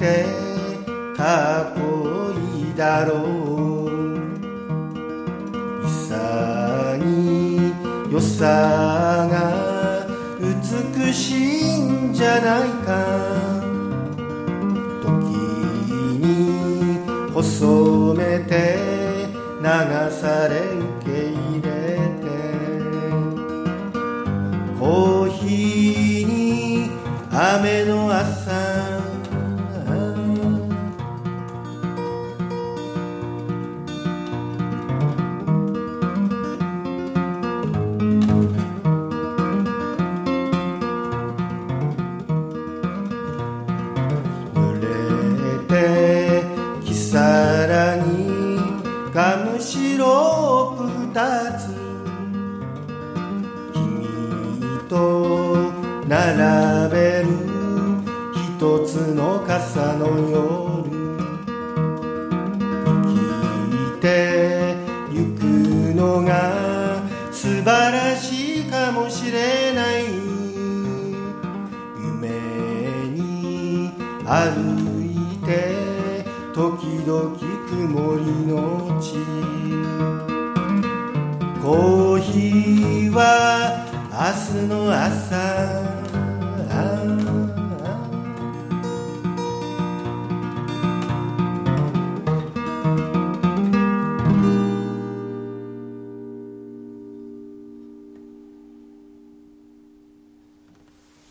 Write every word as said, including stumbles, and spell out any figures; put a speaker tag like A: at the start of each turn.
A: てかっこいいだろう。潔さが美しいんじゃないか。時に細めて流され受け入れて、コーヒーに雨の朝、木更にガムシロープ二つ、君と並べる一つの傘の夜、生きてゆくのが素晴らしいかもしれない。夢に歩いて時々曇りのち、コーヒーは明日の朝